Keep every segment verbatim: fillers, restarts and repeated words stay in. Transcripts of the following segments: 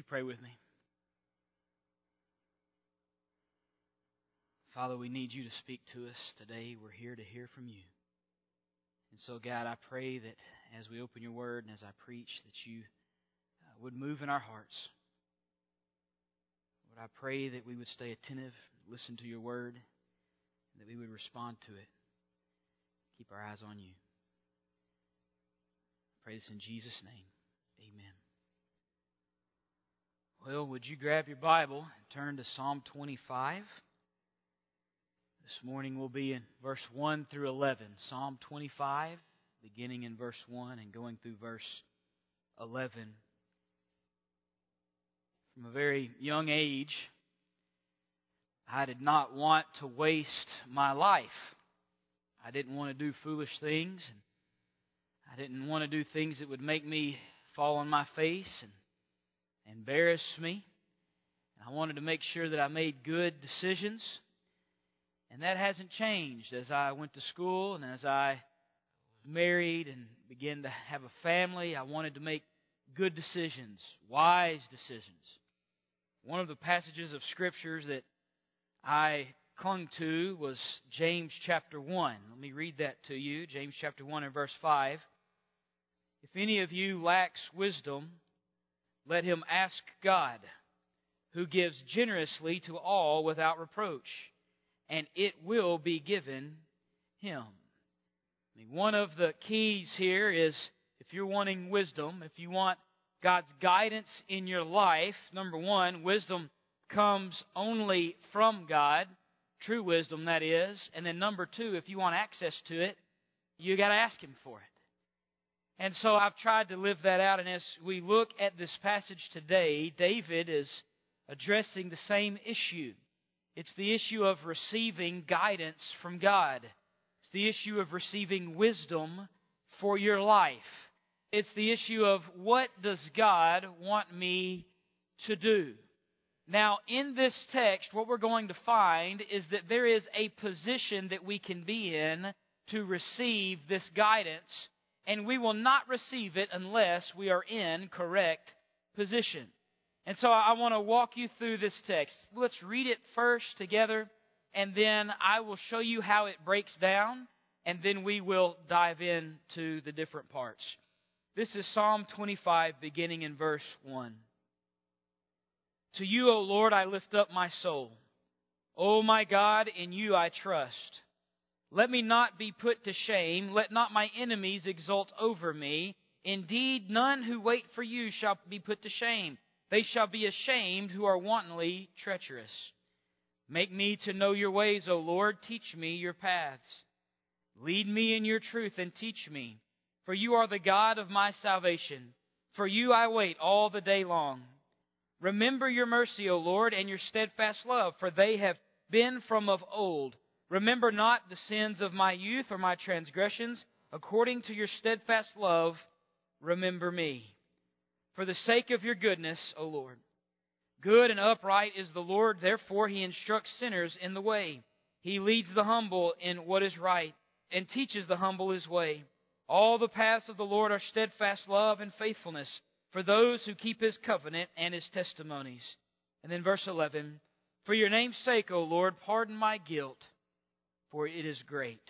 pray with me? Father, we need you to speak to us today. We're here to hear from you. And so, God, I pray that as we open your word and as I preach, that you uh, would move in our hearts. Lord, I pray that we would stay attentive, listen to your word, and that we would respond to it. Keep our eyes on you. I pray this in Jesus' name. Amen. Well, would you grab your Bible and turn to Psalm twenty-five? This morning we'll be in verse one through eleven. Psalm twenty-five, beginning in verse one and going through verse eleven. From a very young age, I did not want to waste my life. I didn't want to do foolish things, and I didn't want to do things that would make me fall on my face and embarrass me. I wanted to make sure that I made good decisions. And that hasn't changed as I went to school and as I was married and began to have a family. I wanted to make good decisions, wise decisions. One of the passages of Scriptures that I clung to was James chapter one. Let me read that to you. James chapter one and verse five. If any of you lacks wisdom, let him ask God, who gives generously to all without reproach, and it will be given him. I mean, one of the keys here is if you're wanting wisdom, if you want God's guidance in your life, number one, wisdom comes only from God, true wisdom that is. And then number two, if you want access to it, you got to ask Him for it. And so I've tried to live that out. And as we look at this passage today, David is addressing the same issue. It's the issue of receiving guidance from God. It's the issue of receiving wisdom for your life. It's the issue of what does God want me to do? Now, in this text, what we're going to find is that there is a position that we can be in to receive this guidance, and we will not receive it unless we are in correct position. And so I want to walk you through this text. Let's read it first together, and then I will show you how it breaks down, and then we will dive into the different parts. This is Psalm twenty-five, beginning in verse one. To you, O Lord, I lift up my soul. O my God, in you I trust. Let me not be put to shame. Let not my enemies exult over me. Indeed, none who wait for you shall be put to shame. They shall be ashamed who are wantonly treacherous. Make me to know your ways, O Lord. Teach me your paths. Lead me in your truth and teach me. For you are the God of my salvation. For you I wait all the day long. Remember your mercy, O Lord, and your steadfast love, for they have been from of old. Remember not the sins of my youth or my transgressions. According to your steadfast love, remember me. For the sake of your goodness, O Lord. Good and upright is the Lord, therefore He instructs sinners in the way. He leads the humble in what is right, and teaches the humble His way. All the paths of the Lord are steadfast love and faithfulness for those who keep His covenant and His testimonies. And then verse eleven, for your name's sake, O Lord, pardon my guilt, for it is great.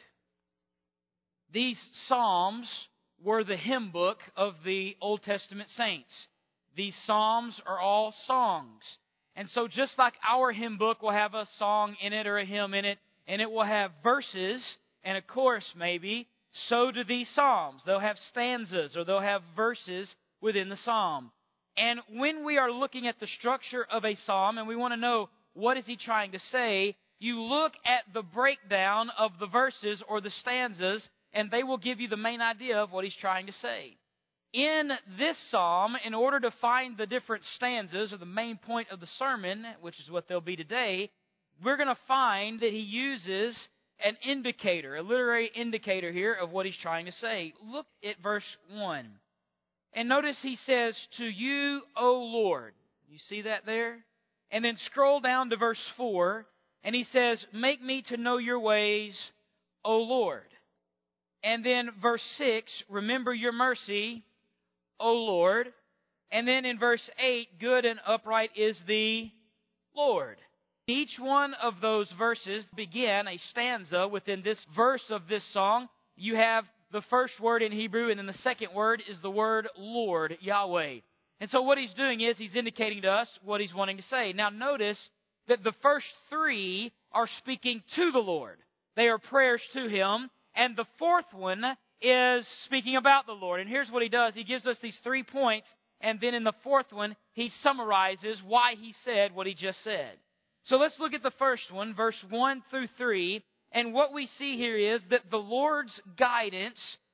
These Psalms were the hymn book of the Old Testament saints. These Psalms are all songs. And so just like our hymn book will have a song in it or a hymn in it, and it will have verses and a chorus maybe, so do these Psalms. They'll have stanzas or they'll have verses within the Psalm. And when we are looking at the structure of a Psalm and we want to know what is he trying to say, you look at the breakdown of the verses or the stanzas, and they will give you the main idea of what he's trying to say. In this psalm, in order to find the different stanzas or the main point of the sermon, which is what they'll be today, we're going to find that he uses an indicator, a literary indicator here of what he's trying to say. Look at verse one. And notice he says, to you, O Lord. You see that there? And then scroll down to verse four, and he says, make me to know your ways, O Lord. And then verse six, remember your mercy, O Lord. And then in verse eight, good and upright is the Lord. Each one of those verses begin a stanza within this verse of this song. You have the first word in Hebrew, and then the second word is the word Lord, Yahweh. And so what he's doing is he's indicating to us what he's wanting to say. Now notice that the first three are speaking to the Lord. They are prayers to Him. And the fourth one is speaking about the Lord. And here's what he does. He gives us these three points. And then in the fourth one, he summarizes why he said what he just said. So let's look at the first one, verse one through three. And what we see here is that the Lord's guidance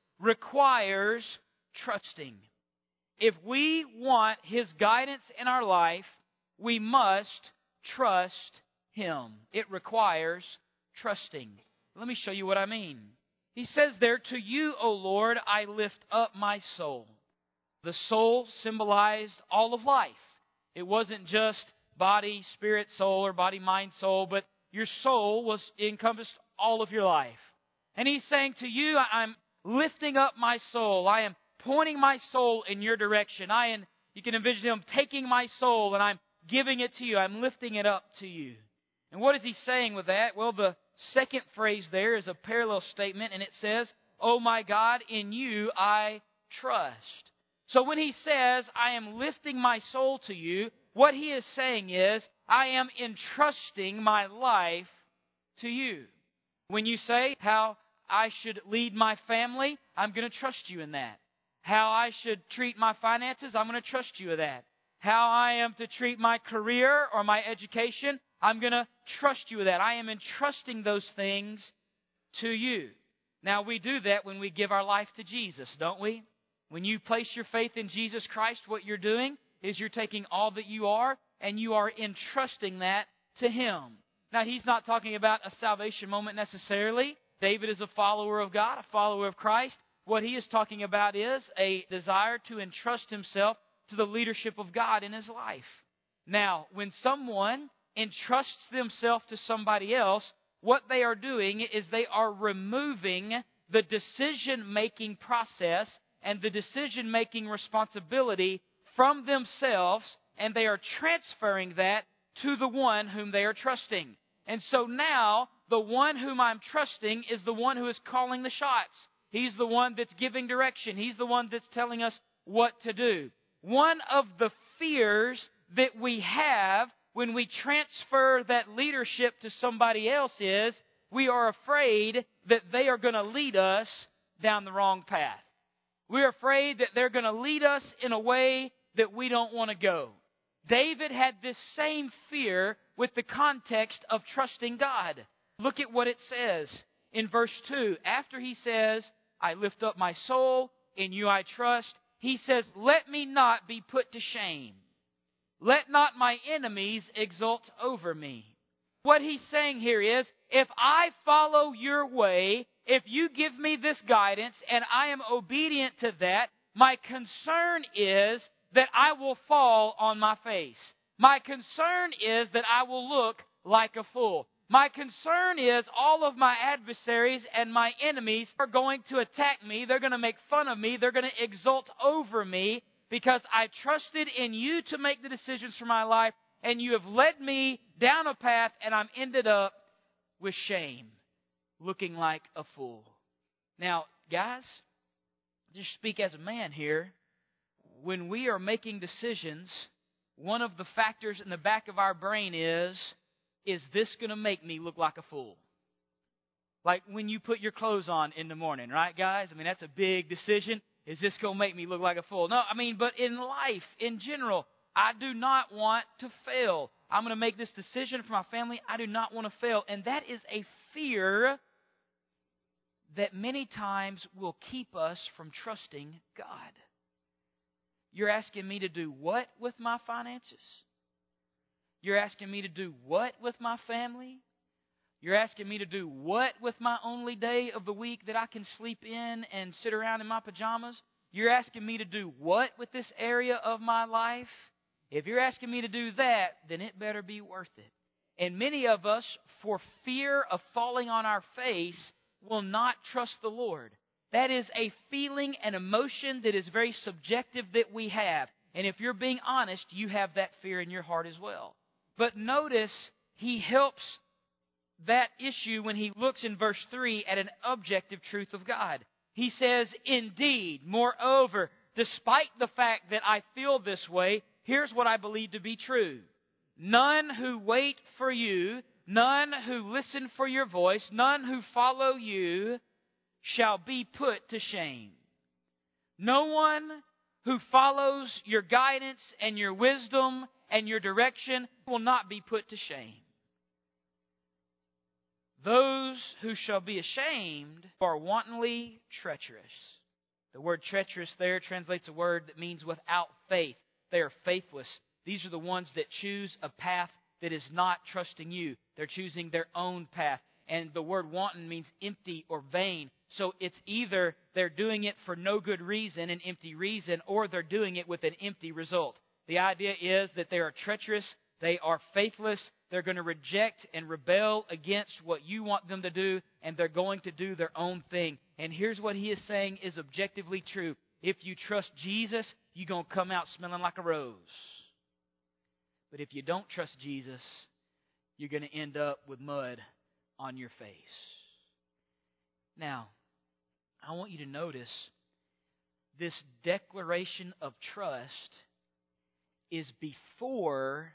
requires trusting. If we want His guidance in our life, we must trust Him. It requires trusting. Let me show you what I mean. He says there, to you, O Lord, I lift up my soul. The soul symbolized all of life. It wasn't just body, spirit, soul, or body, mind, soul, but your soul was encompassed all of your life. And He's saying to you, I'm lifting up my soul. I am pointing my soul in your direction. I am, you can envision Him taking my soul and I'm giving it to you. I'm lifting it up to you. And what is He saying with that? Well, the second phrase there is a parallel statement, and it says, oh my God, in you I trust. So when He says, I am lifting my soul to you, what He is saying is, I am entrusting my life to you. When you say how I should lead my family, I'm going to trust you in that. How I should treat my finances, I'm going to trust you in that. How I am to treat my career or my education, I'm going to trust you with that. I am entrusting those things to you. Now, we do that when we give our life to Jesus, don't we? When you place your faith in Jesus Christ, what you're doing is you're taking all that you are and you are entrusting that to Him. Now, He's not talking about a salvation moment necessarily. David is a follower of God, a follower of Christ. What he is talking about is a desire to entrust himself to the leadership of God in his life. Now, when someone entrusts themselves to somebody else, what they are doing is they are removing the decision-making process and the decision-making responsibility from themselves, and they are transferring that to the one whom they are trusting. And so now, the one whom I'm trusting is the one who is calling the shots. He's the one that's giving direction. He's the one that's telling us what to do. One of the fears that we have when we transfer that leadership to somebody else is we are afraid that they are going to lead us down the wrong path. We're afraid that they're going to lead us in a way that we don't want to go. David had this same fear with the context of trusting God. Look at what it says in verse two. After he says, I lift up my soul, in you I trust, he says, let me not be put to shame. Let not my enemies exult over me. What he's saying here is, if I follow your way, if you give me this guidance and I am obedient to that, my concern is that I will fall on my face. My concern is that I will look like a fool. My concern is all of my adversaries and my enemies are going to attack me. They're going to make fun of me. They're going to exult over me because I trusted in you to make the decisions for my life, and you have led me down a path, and I'm ended up with shame, looking like a fool. Now, guys, just speak as a man here. When we are making decisions, one of the factors in the back of our brain is, is this going to make me look like a fool? Like when you put your clothes on in the morning, right, guys? I mean, that's a big decision. Is this going to make me look like a fool? No, I mean, but in life, in general, I do not want to fail. I'm going to make this decision for my family. I do not want to fail. And that is a fear that many times will keep us from trusting God. You're asking me to do what with my finances? You're asking me to do what with my family? You're asking me to do what with my only day of the week that I can sleep in and sit around in my pajamas? You're asking me to do what with this area of my life? If you're asking me to do that, then it better be worth it. And many of us, for fear of falling on our face, will not trust the Lord. That is a feeling and emotion that is very subjective that we have. And if you're being honest, you have that fear in your heart as well. But notice he helps that issue when he looks in verse three at an objective truth of God. He says, indeed, moreover, despite the fact that I feel this way, here's what I believe to be true. None who wait for you, none who listen for your voice, none who follow you shall be put to shame. No one who follows your guidance and your wisdom and your direction will not be put to shame. Those who shall be ashamed are wantonly treacherous. The word treacherous there translates a word that means without faith. They are faithless. These are the ones that choose a path that is not trusting you. They're choosing their own path. And the word wanton means empty or vain. So it's either they're doing it for no good reason, an empty reason, or they're doing it with an empty result. The idea is that they are treacherous, they are faithless, they're going to reject and rebel against what you want them to do, and they're going to do their own thing. And here's what he is saying is objectively true. If you trust Jesus, you're going to come out smelling like a rose. But if you don't trust Jesus, you're going to end up with mud on your face. Now, I want you to notice this declaration of trust is before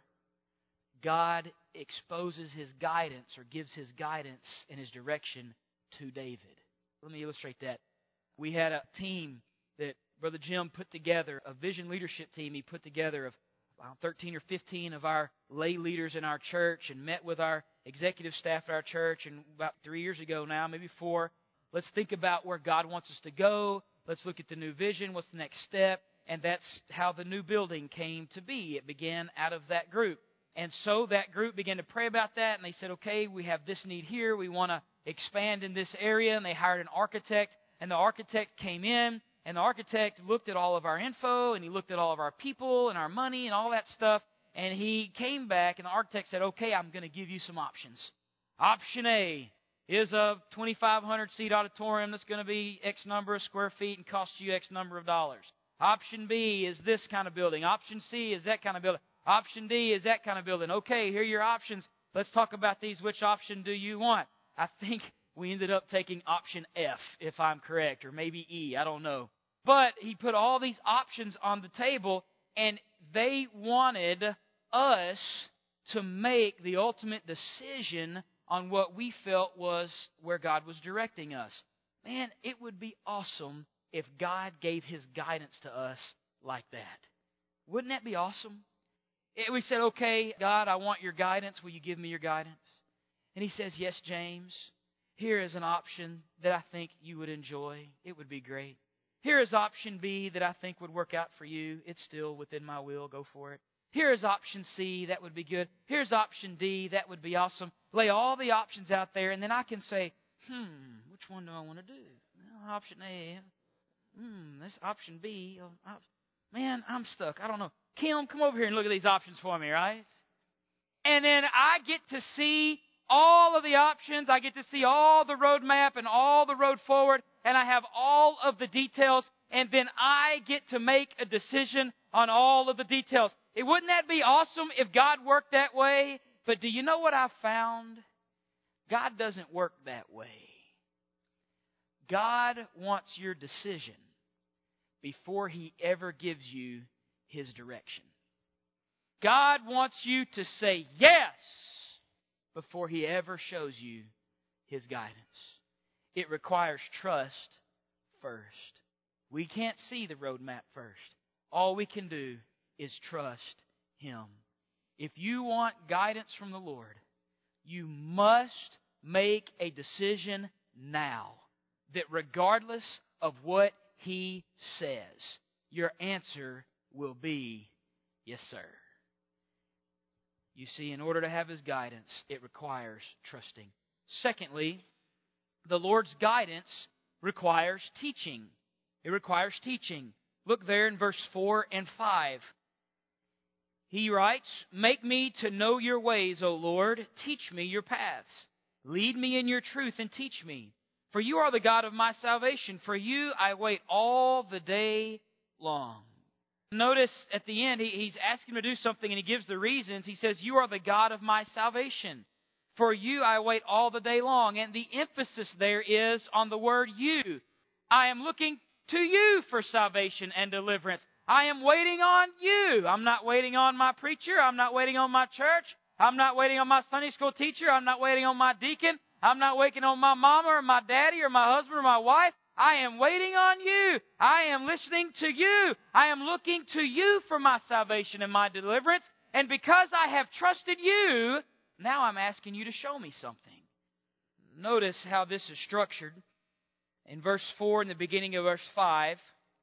God exposes His guidance or gives His guidance and His direction to David. Let me illustrate that. We had a team that Brother Jim put together, a vision leadership team he put together of about thirteen or fifteen of our lay leaders in our church, and met with our executive staff at our church. And about three years ago now, maybe four, let's think about where God wants us to go. Let's look at the new vision. What's the next step? And that's how the new building came to be. It began out of that group. And so that group began to pray about that, and they said, okay, we have this need here. We want to expand in this area. And they hired an architect, and the architect came in, and the architect looked at all of our info, and he looked at all of our people and our money and all that stuff, and he came back, and the architect said, okay, I'm going to give you some options. Option A is a twenty-five hundred seat auditorium that's going to be X number of square feet and cost you X number of dollars. Option B is this kind of building. Option C is that kind of building. Option D is that kind of building. Okay, here are your options. Let's talk about these. Which option do you want? I think we ended up taking option F, if I'm correct, or maybe E. I don't know. But he put all these options on the table, and they wanted us to make the ultimate decision on what we felt was where God was directing us. Man, it would be awesome if God gave His guidance to us like that. Wouldn't that be awesome? If we said, okay, God, I want your guidance. Will you give me your guidance? And He says, yes, James. Here is an option that I think you would enjoy. It would be great. Here is option B that I think would work out for you. It's still within my will. Go for it. Here is option C. That would be good. Here's option D. That would be awesome. Lay all the options out there, and then I can say, hmm, which one do I want to do? Well, option A. Hmm, this option B. Oh, op- man, I'm stuck. I don't know. Kim, come over here and look at these options for me, right? And then I get to see all of the options. I get to see all the roadmap and all the road forward, and I have all of the details, and then I get to make a decision on all of the details. It, wouldn't that be awesome if God worked that way? But do you know what I've found? God doesn't work that way. God wants your decision before He ever gives you His direction. God wants you to say yes before He ever shows you His guidance. It requires trust first. We can't see the roadmap first. All we can do is trust Him. If you want guidance from the Lord, you must make a decision now that regardless of what He says, your answer will be, yes, sir. You see, in order to have His guidance, it requires trusting. Secondly, the Lord's guidance requires teaching. It requires teaching. Look there in verse four and five. He writes, make me to know your ways, O Lord. Teach me your paths. Lead me in your truth and teach me. For you are the God of my salvation. For you I wait all the day long. Notice at the end, he, he's asking him to do something, and he gives the reasons. He says, you are the God of my salvation. For you I wait all the day long. And the emphasis there is on the word you. I am looking to you for salvation and deliverance. I am waiting on you. I'm not waiting on my preacher. I'm not waiting on my church. I'm not waiting on my Sunday school teacher. I'm not waiting on my deacon. I'm not waiting on my mama or my daddy or my husband or my wife. I am waiting on you. I am listening to you. I am looking to you for my salvation and my deliverance. And because I have trusted you, now I'm asking you to show me something. Notice how this is structured. In verse four, in the beginning of verse five,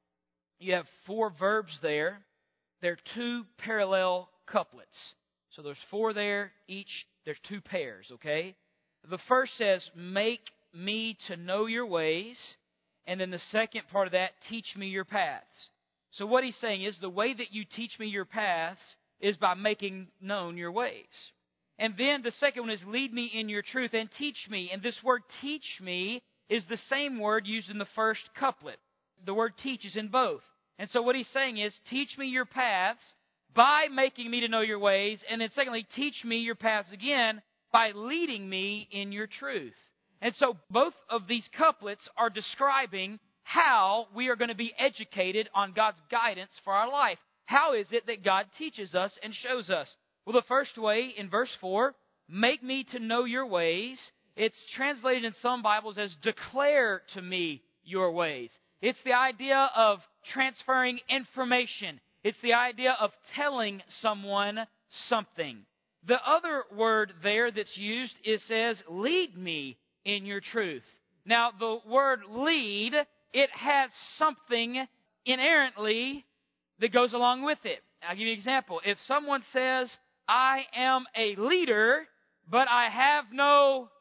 you have four verbs there. They're two parallel couplets. So there's four there, each, there's two pairs, okay? The first says, make me to know your ways. And then the second part of that, teach me your paths. So what he's saying is, the way that you teach me your paths is by making known your ways. And then the second one is, lead me in your truth and teach me. And this word teach me is the same word used in the first couplet. The word teach is in both. And so what he's saying is, teach me your paths by making me to know your ways. And then secondly, teach me your paths again by leading me in your truth. And so both of these couplets are describing how we are going to be educated on God's guidance for our life. How is it that God teaches us and shows us? Well, the first way in verse four, make me to know your ways. It's translated in some Bibles as declare to me your ways. It's the idea of transferring information. It's the idea of telling someone something. The other word there that's used, it says, lead me in your truth. Now, the word lead, it has something inherently that goes along with it. I'll give you an example. If someone says, I am a leader, but I have no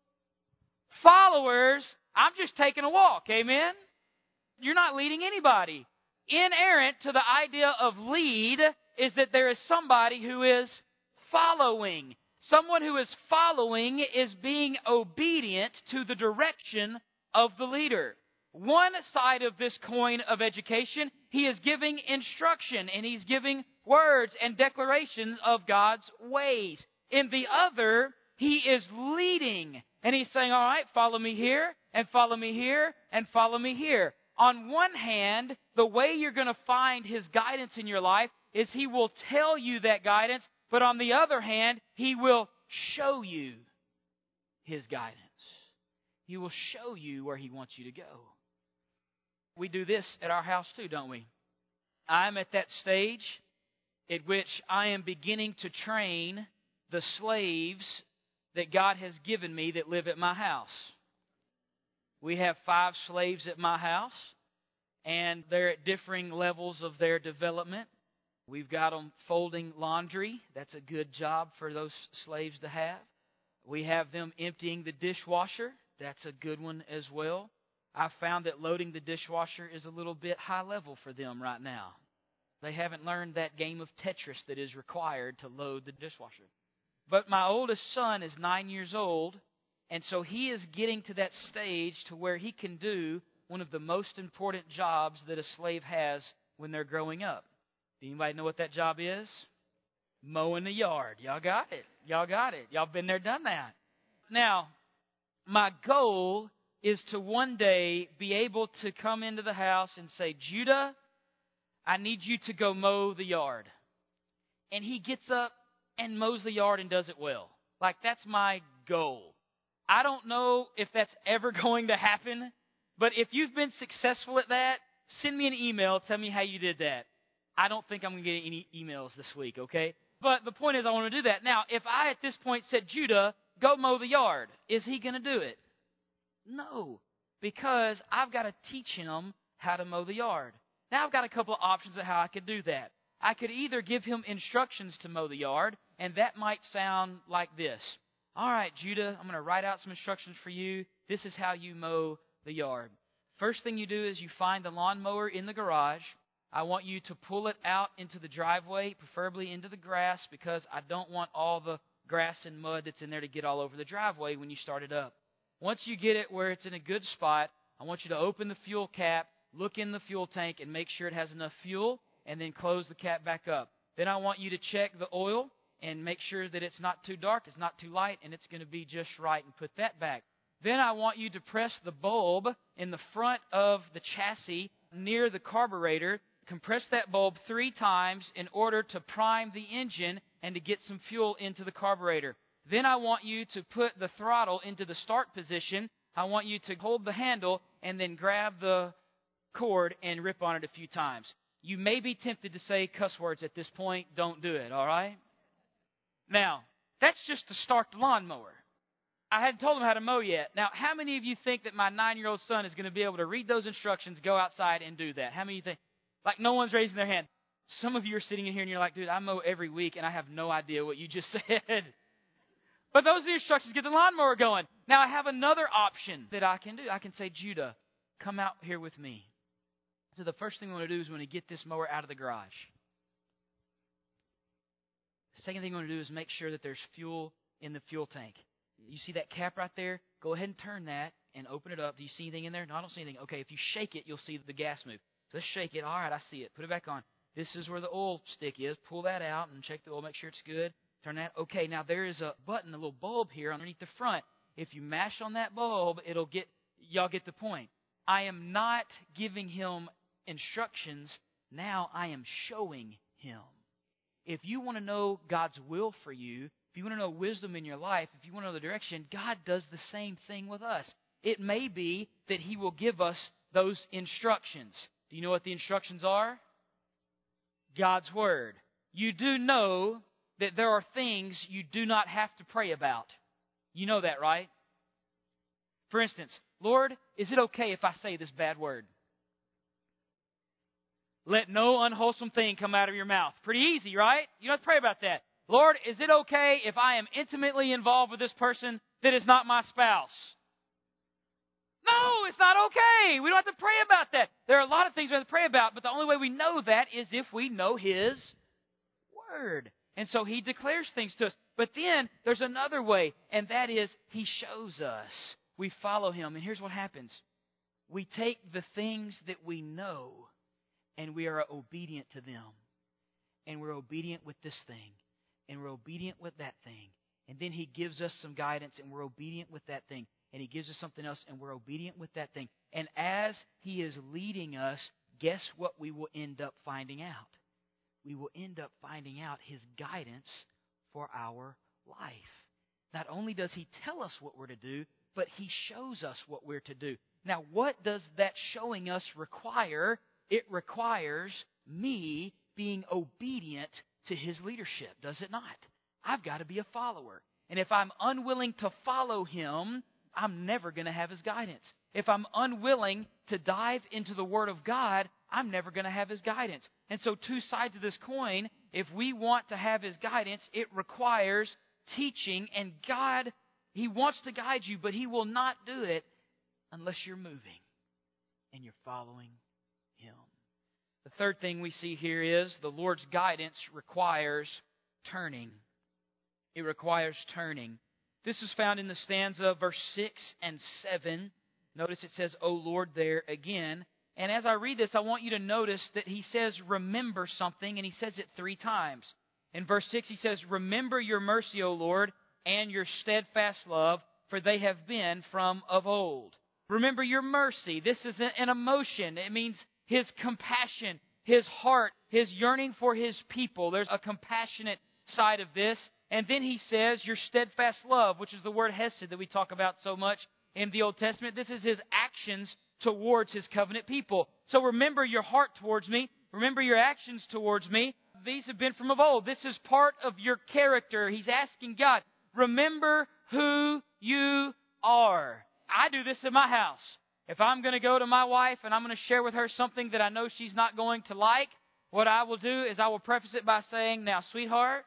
followers, I'm just taking a walk. Amen? You're not leading anybody. Inherent to the idea of lead is that there is somebody who is following. Someone who is following is being obedient to the direction of the leader. One side of this coin of education, he is giving instruction and he's giving words and declarations of God's ways. In the other, he is leading and he's saying, all right, follow me here and follow me here and follow me here. On one hand, the way you're going to find his guidance in your life is he will tell you that guidance, but on the other hand, he will show you his guidance. He will show you where he wants you to go. We do this at our house too, don't we? I'm at that stage at which I am beginning to train the slaves that God has given me that live at my house. We have five slaves at my house, and they're at differing levels of their development. We've got them folding laundry. That's a good job for those slaves to have. We have them emptying the dishwasher. That's a good one as well. I found that loading the dishwasher is a little bit high level for them right now. They haven't learned that game of Tetris that is required to load the dishwasher. But my oldest son is nine years old, and so he is getting to that stage to where he can do one of the most important jobs that a slave has when they're growing up. Do anybody know what that job is? Mowing the yard. Y'all got it. Y'all got it. Y'all been there, done that. Now, my goal is to one day be able to come into the house and say, Judah, I need you to go mow the yard. And he gets up and mows the yard and does it well. Like, that's my goal. I don't know if that's ever going to happen, but if you've been successful at that, send me an email. Tell me how you did that. I don't think I'm going to get any emails this week, okay? But the point is I want to do that. Now, if I at this point said, Judah, go mow the yard, is he going to do it? No, because I've got to teach him how to mow the yard. Now I've got a couple of options of how I could do that. I could either give him instructions to mow the yard, and that might sound like this. All right, Judah, I'm going to write out some instructions for you. This is how you mow the yard. First thing you do is you find the lawnmower in the garage. I want you to pull it out into the driveway, preferably into the grass, because I don't want all the grass and mud that's in there to get all over the driveway when you start it up. Once you get it where it's in a good spot, I want you to open the fuel cap, look in the fuel tank, and make sure it has enough fuel. and then close the cap back up. Then I want you to check the oil and make sure that it's not too dark, it's not too light, and it's going to be just right, and put that back. Then I want you to press the bulb in the front of the chassis near the carburetor. Compress that bulb three times in order to prime the engine and to get some fuel into the carburetor. Then I want you to put the throttle into the start position. I want you to hold the handle and then grab the cord and rip on it a few times. You may be tempted to say cuss words at this point. Don't do it, all right? Now, that's just to start the lawnmower. I hadn't told him how to mow yet. Now, how many of you think that my nine-year-old son is going to be able to read those instructions, go outside, and do that? How many of you think? Like, no one's raising their hand. Some of you are sitting in here and you're like, dude, I mow every week and I have no idea what you just said. But those are the instructions to get the lawnmower going. Now, I have another option that I can do. I can say, Judah, come out here with me. So the first thing we want to do is we want to get this mower out of the garage. The second thing we want to do is make sure that there's fuel in the fuel tank. You see that cap right there? Go ahead and turn that and open it up. Do you see anything in there? No, I don't see anything. Okay, if you shake it, you'll see the gas move. So let's shake it. All right, I see it. Put it back on. This is where the oil stick is. Pull that out and check the oil. Make sure it's good. Turn that. Okay, now there is a button, a little bulb here underneath the front. If you mash on that bulb, it'll get, y'all get the point. I am not giving him instructions. Now I am showing him. If you want to know God's will for you, if you want to know wisdom in your life, if you want to know the direction, God does the same thing with us. It may be that He will give us those instructions. Do you know what the instructions are? God's Word. You do know that there are things you do not have to pray about. You know that, right? For instance, Lord, is it okay if I say this bad word? Let no unwholesome thing come out of your mouth. Pretty easy, right? You don't have to pray about that. Lord, is it okay if I am intimately involved with this person that is not my spouse? No, it's not okay. We don't have to pray about that. There are a lot of things we have to pray about, but the only way we know that is if we know His Word. And so He declares things to us. But then there's another way, and that is He shows us. We follow Him, and here's what happens. We take the things that we know, and we are obedient to them. And we're obedient with this thing. And we're obedient with that thing. And then He gives us some guidance, and we're obedient with that thing. And He gives us something else, and we're obedient with that thing. And as He is leading us, guess what we will end up finding out? We will end up finding out His guidance for our life. Not only does He tell us what we're to do, but He shows us what we're to do. Now, what does that showing us require? It requires me being obedient to His leadership, does it not? I've got to be a follower. And if I'm unwilling to follow Him, I'm never going to have His guidance. If I'm unwilling to dive into the Word of God, I'm never going to have His guidance. And so two sides of this coin, if we want to have His guidance, it requires teaching. And God, He wants to guide you, but He will not do it unless you're moving and you're following Him. The third thing we see here is the Lord's guidance requires turning. It requires turning. This is found in the stanza, verse six and seven. Notice it says, O Lord, there again. And as I read this, I want you to notice that He says, remember something, and He says it three times. In verse six, He says, remember your mercy, O Lord, and your steadfast love, for they have been from of old. Remember your mercy. This is an emotion. It means His compassion, His heart, His yearning for His people. There's a compassionate side of this. And then He says, your steadfast love, which is the word hesed that we talk about so much in the Old Testament. This is His actions towards His covenant people. So remember your heart towards me. Remember your actions towards me. These have been from of old. This is part of your character. He's asking God, remember who you are. I do this in my house. If I'm going to go to my wife and I'm going to share with her something that I know she's not going to like, what I will do is I will preface it by saying, now, sweetheart,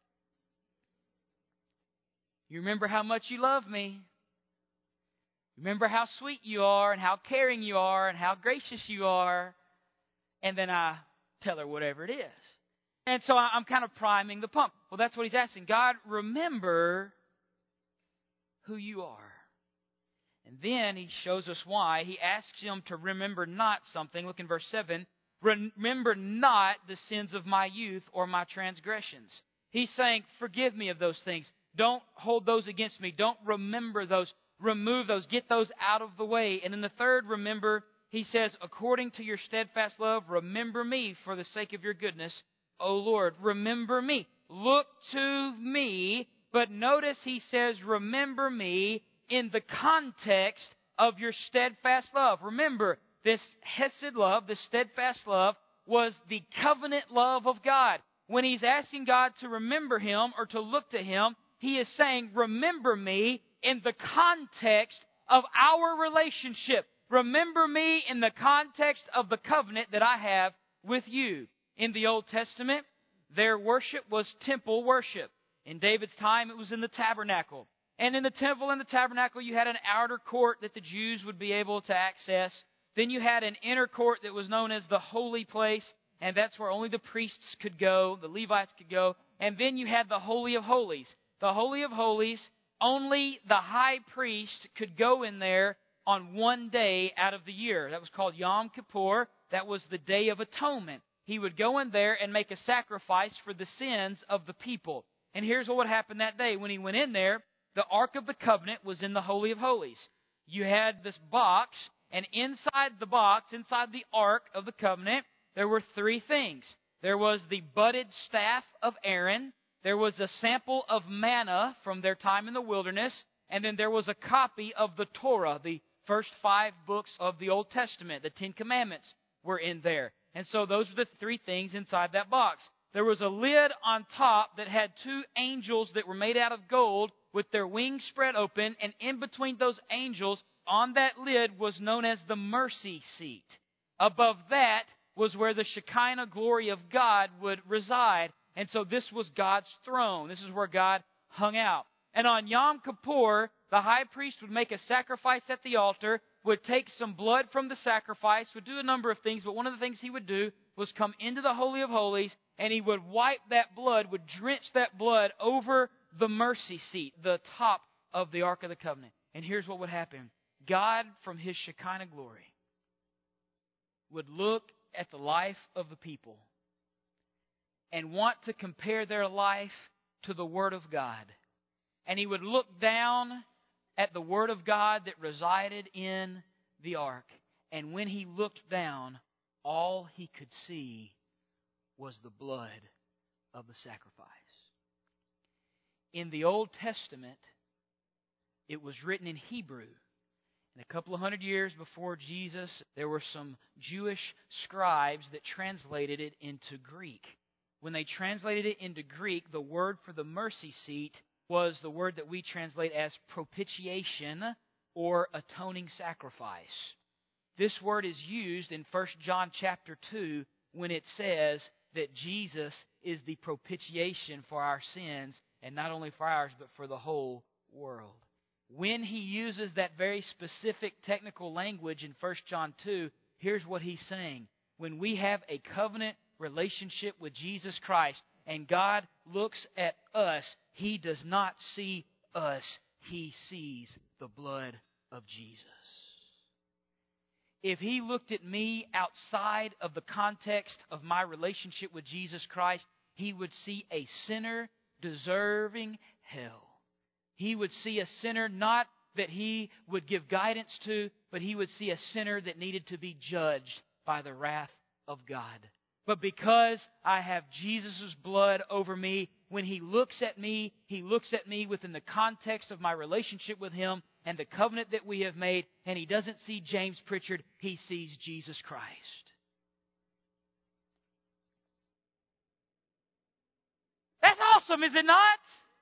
you remember how much you love me. Remember how sweet you are and how caring you are and how gracious you are. And then I tell her whatever it is. And so I'm kind of priming the pump. Well, that's what He's asking. God, remember who you are. And then He shows us why. He asks him to remember not something. Look in verse seven. Remember not the sins of my youth or my transgressions. He's saying, forgive me of those things. Don't hold those against me. Don't remember those. Remove those. Get those out of the way. And in the third, remember, he says, according to your steadfast love, remember me for the sake of your goodness. O Lord, remember me. Look to me. But notice he says, remember me in the context of your steadfast love. Remember, this hesed love, this steadfast love, was the covenant love of God. When he's asking God to remember him or to look to him, he is saying, remember me in the context of our relationship. Remember me in the context of the covenant that I have with you. In the Old Testament, their worship was temple worship. In David's time, it was in the tabernacle. And in the temple and the tabernacle, you had an outer court that the Jews would be able to access. Then you had an inner court that was known as the holy place, and that's where only the priests could go, the Levites could go. And then you had the Holy of Holies. The Holy of Holies, only the high priest could go in there on one day out of the year. That was called Yom Kippur. That was the Day of Atonement. He would go in there and make a sacrifice for the sins of the people. And here's what would happen that day. When he went in there, the Ark of the Covenant was in the Holy of Holies. You had this box, and inside the box, inside the Ark of the Covenant, there were three things. There was the budded staff of Aaron. There was a sample of manna from their time in the wilderness. And then there was a copy of the Torah, the first five books of the Old Testament. The Ten Commandments were in there. And so those are the three things inside that box. There was a lid on top that had two angels that were made out of gold with their wings spread open. And in between those angels, on that lid was known as the mercy seat. Above that was where the Shekinah glory of God would reside. And so this was God's throne. This is where God hung out. And on Yom Kippur, the high priest would make a sacrifice at the altar, would take some blood from the sacrifice, would do a number of things, but one of the things he would do was come into the Holy of Holies, and he would wipe that blood, would drench that blood over the mercy seat, the top of the Ark of the Covenant. And here's what would happen. God, from His Shekinah glory, would look at the life of the people and want to compare their life to the Word of God. And He would look down at the Word of God that resided in the ark. And when He looked down, all He could see was the blood of the sacrifice. In the Old Testament, it was written in Hebrew. And a couple of hundred years before Jesus, there were some Jewish scribes that translated it into Greek. When they translated it into Greek, the word for the mercy seat was the word that we translate as propitiation or atoning sacrifice. This word is used in First John chapter two when it says that Jesus is the propitiation for our sins, and not only for ours, but for the whole world. When he uses that very specific technical language in First John two, here's what he's saying. When we have a covenant relationship with Jesus Christ and God looks at us, He does not see us. He sees the blood of Jesus. If He looked at me outside of the context of my relationship with Jesus Christ, He would see a sinner deserving hell. He would see a sinner not that He would give guidance to, but He would see a sinner that needed to be judged by the wrath of God. But because I have Jesus' blood over me, when He looks at me, He looks at me within the context of my relationship with Him and the covenant that we have made, and He doesn't see James Pritchard, He sees Jesus Christ. That's awesome, is it not?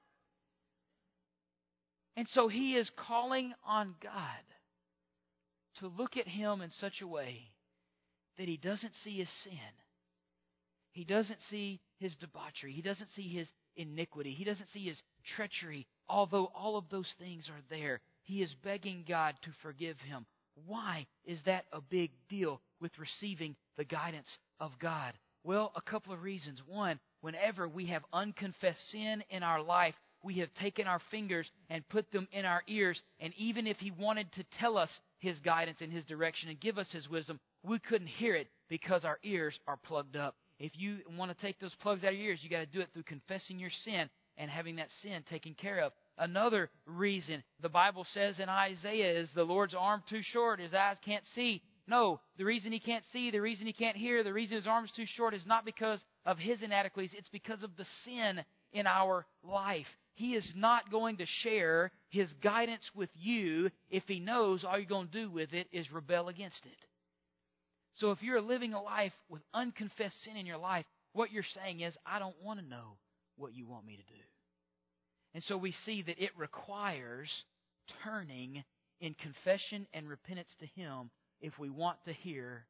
And so He is calling on God to look at Him in such a way that He doesn't see His sin. He doesn't see His debauchery. He doesn't see His iniquity. He doesn't see His treachery. Although all of those things are there, He is begging God to forgive him. Why is that a big deal with receiving the guidance of God? Well, a couple of reasons. One, whenever we have unconfessed sin in our life, we have taken our fingers and put them in our ears. And even if He wanted to tell us His guidance and His direction and give us His wisdom, we couldn't hear it because our ears are plugged up. If you want to take those plugs out of your ears, you got to do it through confessing your sin and having that sin taken care of. Another reason the Bible says in Isaiah is the Lord's arm too short, his eyes can't see. No, the reason he can't see, the reason he can't hear, the reason his arm's too short is not because of his inadequacies. It's because of the sin in our life. He is not going to share his guidance with you if he knows all you're going to do with it is rebel against it. So if you're living a life with unconfessed sin in your life, what you're saying is, I don't want to know what you want me to do. And so we see that it requires turning in confession and repentance to him if we want to hear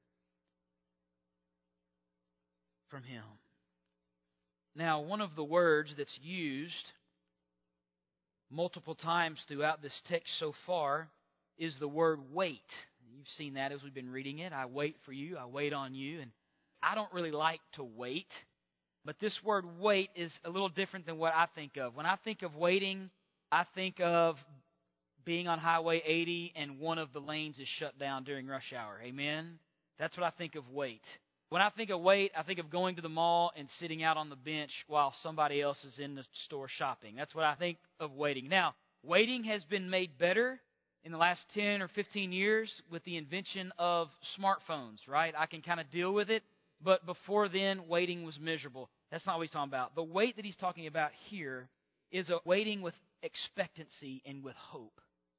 from him. Now, one of the words that's used multiple times throughout this text so far is the word wait. You've seen that as we've been reading it. I wait for you. I wait on you. And I don't really like to wait. But this word wait is a little different than what I think of. When I think of waiting, I think of being on Highway eighty and one of the lanes is shut down during rush hour. Amen? That's what I think of wait. When I think of wait, I think of going to the mall and sitting out on the bench while somebody else is in the store shopping. That's what I think of waiting. Now, waiting has been made better in the last ten or fifteen years with the invention of smartphones, right? I can kind of deal with it, but before then, waiting was miserable. That's not what he's talking about. The wait that he's talking about here is a waiting with expectancy and with hope.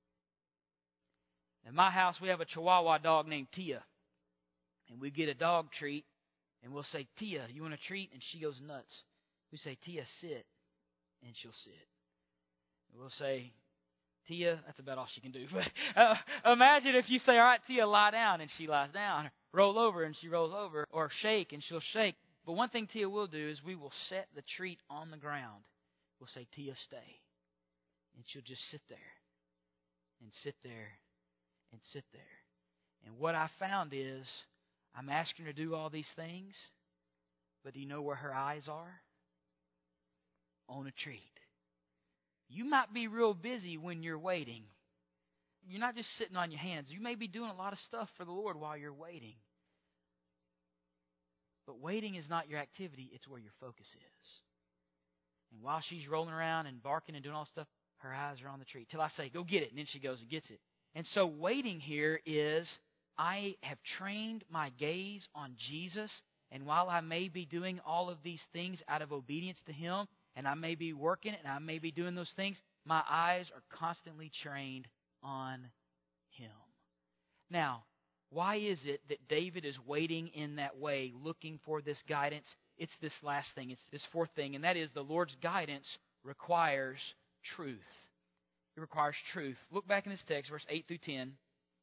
In my house, we have a Chihuahua dog named Tia. And we get a dog treat, and we'll say, Tia, you want a treat? And she goes nuts. We say, Tia, sit. And she'll sit. And we'll say, Tia, that's about all she can do. But uh, imagine if you say, all right, Tia, lie down, and she lies down. Roll over, and she rolls over. Or shake, and she'll shake. But one thing Tia will do is we will set the treat on the ground. We'll say, Tia, stay. And she'll just sit there. And sit there. And sit there. And what I found is, I'm asking her to do all these things, but do you know where her eyes are? On a treat. You might be real busy when you're waiting. You're not just sitting on your hands. You may be doing a lot of stuff for the Lord while you're waiting. But waiting is not your activity, it's where your focus is. And while she's rolling around and barking and doing all this stuff, her eyes are on the treat. Till I say, go get it, and then she goes and gets it. And so waiting here is, I have trained my gaze on Jesus, and while I may be doing all of these things out of obedience to him, and I may be working and I may be doing those things, my eyes are constantly trained on him. Now, why is it that David is waiting in that way, looking for this guidance? It's this last thing, it's this fourth thing, and that is the Lord's guidance requires truth. It requires truth. Look back in this text, verse eight through ten.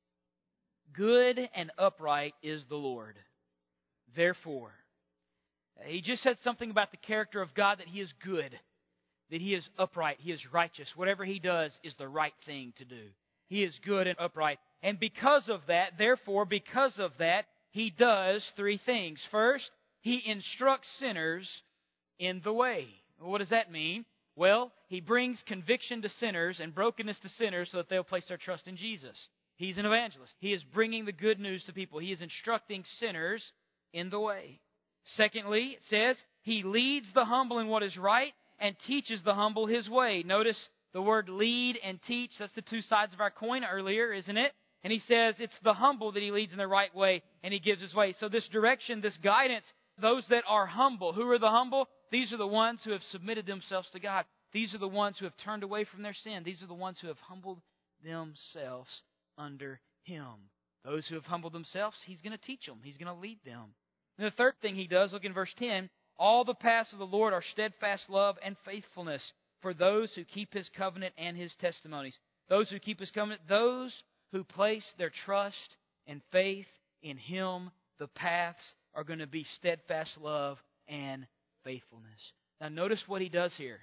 Good and upright is the Lord. Therefore, he just said something about the character of God, that he is good, that he is upright, he is righteous. Whatever he does is the right thing to do. He is good and upright. And because of that, therefore, because of that, he does three things. First, he instructs sinners in the way. What does that mean? Well, he brings conviction to sinners and brokenness to sinners so that they'll place their trust in Jesus. He's an evangelist. He is bringing the good news to people. He is instructing sinners in the way. Secondly, it says, he leads the humble in what is right and teaches the humble his way. Notice the word lead and teach. That's the two sides of our coin earlier, isn't it? And he says it's the humble that he leads in the right way and he gives his way. So this direction, this guidance, those that are humble. Who are the humble? These are the ones who have submitted themselves to God. These are the ones who have turned away from their sin. These are the ones who have humbled themselves under him. Those who have humbled themselves, he's going to teach them. He's going to lead them. And the third thing he does, look in verse ten, all the paths of the Lord are steadfast love and faithfulness for those who keep his covenant and his testimonies. Those who keep his covenant, those who place their trust and faith in him, the paths are going to be steadfast love and faithfulness. Now notice what he does here.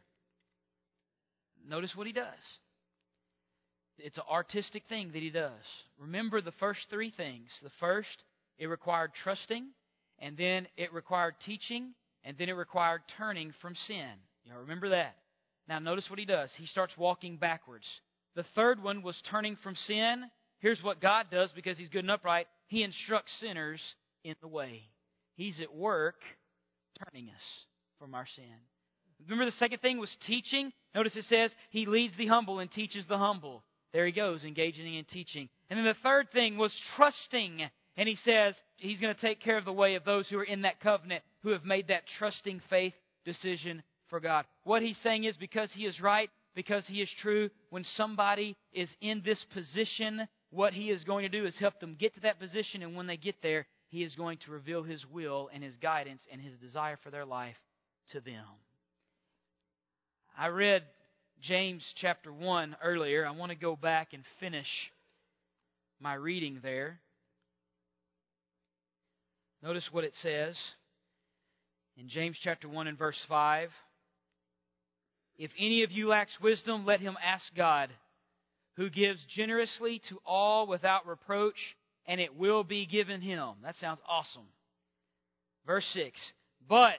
Notice what he does. It's an artistic thing that he does. Remember the first three things. The first, it required trusting, and then it required teaching, and then it required turning from sin. You know, remember that. Now notice what he does. He starts walking backwards. The third one was turning from sin. Here's what God does because he's good and upright. He instructs sinners in the way. He's at work turning us from our sin. Remember the second thing was teaching? Notice it says, He leads the humble and teaches the humble. There he goes, engaging in teaching. And then the third thing was trusting. And He says He's going to take care of the way of those who are in that covenant, who have made that trusting faith decision for God. What He's saying is, because He is right, because He is true, when somebody is in this position, what He is going to do is help them get to that position. And when they get there, He is going to reveal His will and His guidance and His desire for their life to them. I read James chapter one earlier. I want to go back and finish my reading there. Notice what it says in James chapter one and verse five. If any of you lacks wisdom, let him ask God, who gives generously to all without reproach, and it will be given him. That sounds awesome. Verse six. But,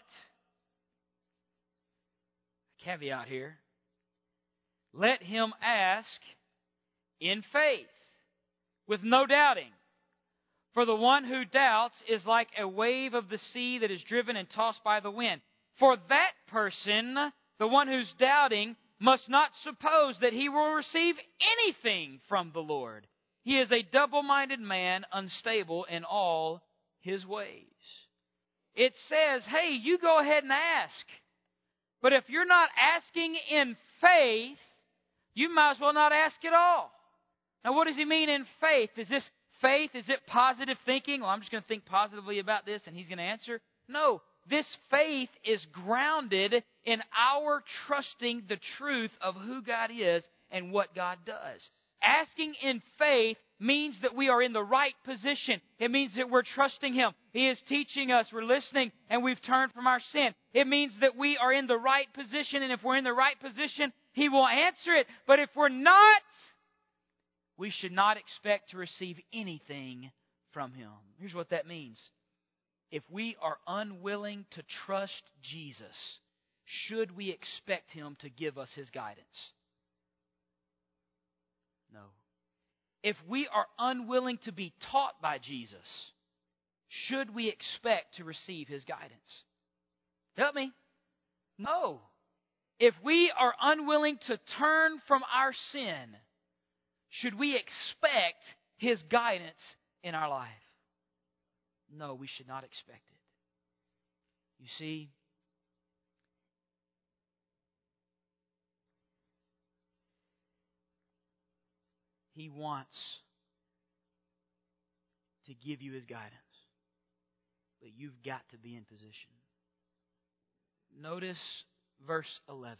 caveat here, let him ask in faith, with no doubting. For the one who doubts is like a wave of the sea that is driven and tossed by the wind. For that person, the one who's doubting, must not suppose that he will receive anything from the Lord. He is a double-minded man, unstable in all his ways. It says, hey, you go ahead and ask. But if you're not asking in faith, you might as well not ask at all. Now, what does he mean in faith? Is this faith? Is it positive thinking? Well, I'm just going to think positively about this and He's going to answer. No, this faith is grounded in our trusting the truth of who God is and what God does. Asking in faith means that we are in the right position. It means that we're trusting Him. He is teaching us, we're listening, and we've turned from our sin. It means that we are in the right position, and if we're in the right position, He will answer it. But if we're not, we should not expect to receive anything from Him. Here's what that means. If we are unwilling to trust Jesus, should we expect Him to give us His guidance? No. If we are unwilling to be taught by Jesus, should we expect to receive His guidance? Help me. No. If we are unwilling to turn from our sin, should we expect His guidance in our life? No, we should not expect it. You see, He wants to give you His guidance, but you've got to be in position. Notice verse eleven.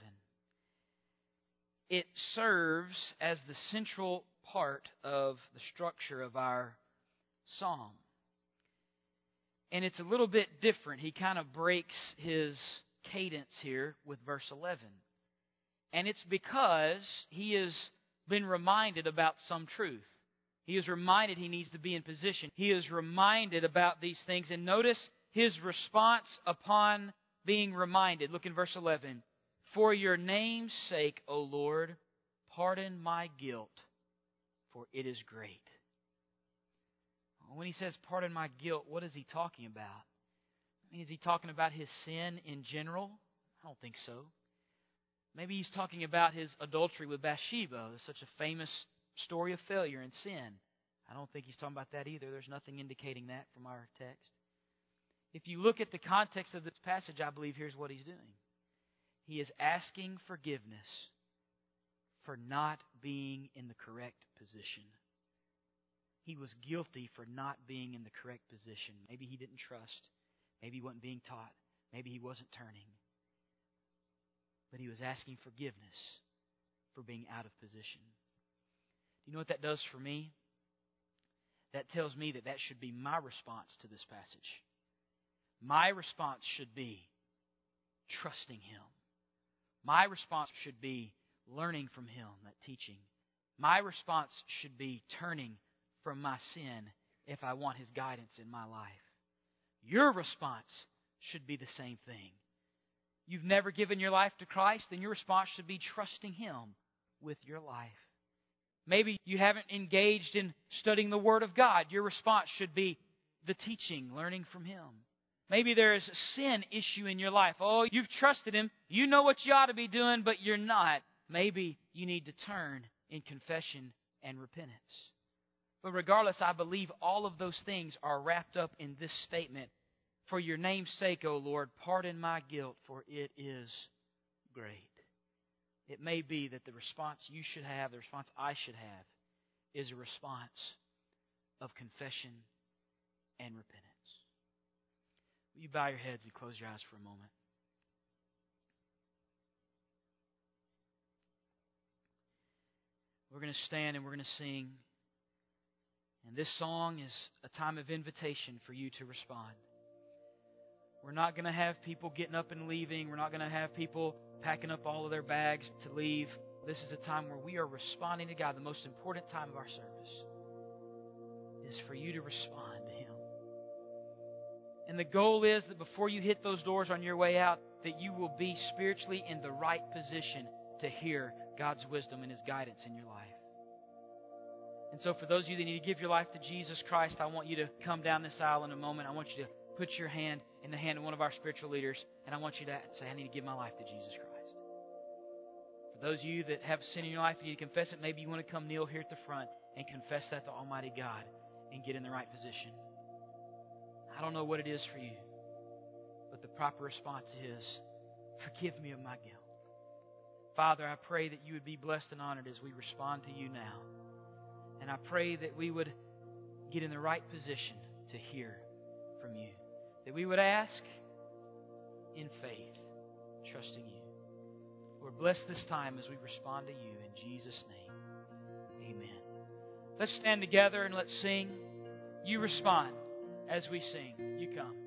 It serves as the central part of the structure of our psalm. And it's a little bit different. He kind of breaks his cadence here with verse eleven. And it's because he has been reminded about some truth. He is reminded he needs to be in position. He is reminded about these things. And notice his response upon being reminded. Look in verse eleven. For your name's sake, O Lord, pardon my guilt, for it is great. When he says pardon my guilt, what is he talking about? I mean, is he talking about his sin in general? I don't think so. Maybe he's talking about his adultery with Bathsheba. It's such a famous story of failure and sin. I don't think he's talking about that either. There's nothing indicating that from our text. If you look at the context of this passage, I believe here's what he's doing. He is asking forgiveness for not being in the correct position. He was guilty for not being in the correct position. Maybe he didn't trust. Maybe he wasn't being taught. Maybe he wasn't turning. But he was asking forgiveness for being out of position. Do you know what that does for me? That tells me that that should be my response to this passage. My response should be trusting Him. My response should be learning from Him, that teaching. My response should be turning from my sin if I want His guidance in my life. Your response should be the same thing. You've never given your life to Christ, then your response should be trusting Him with your life. Maybe you haven't engaged in studying the Word of God. Your response should be the teaching, learning from Him. Maybe there is a sin issue in your life. Oh, you've trusted Him. You know what you ought to be doing, but you're not. Maybe you need to turn in confession and repentance. But regardless, I believe all of those things are wrapped up in this statement. For your name's sake, O Lord, pardon my guilt, for it is great. It may be that the response you should have, the response I should have, is a response of confession and repentance. Will you bow your heads and close your eyes for a moment? We're going to stand and we're going to sing. And this song is a time of invitation for you to respond. We're not going to have people getting up and leaving. We're not going to have people packing up all of their bags to leave. This is a time where we are responding to God. The most important time of our service is for you to respond to Him. And the goal is that before you hit those doors on your way out, that you will be spiritually in the right position to hear God's wisdom and His guidance in your life. And so for those of you that need to give your life to Jesus Christ, I want you to come down this aisle in a moment. I want you to put your hand in the hand of one of our spiritual leaders, and I want you to say, I need to give my life to Jesus Christ. For those of you that have sin in your life, you need to confess it. Maybe you want to come kneel here at the front and confess that to Almighty God and get in the right position. I don't know what it is for you, but the proper response is, forgive me of my guilt. Father, I pray that you would be blessed and honored as we respond to you now. And I pray that we would get in the right position to hear from you. That we would ask in faith, trusting you. Lord, bless this time as we respond to you. In Jesus' name, amen. Let's stand together and let's sing. You respond as we sing. You come.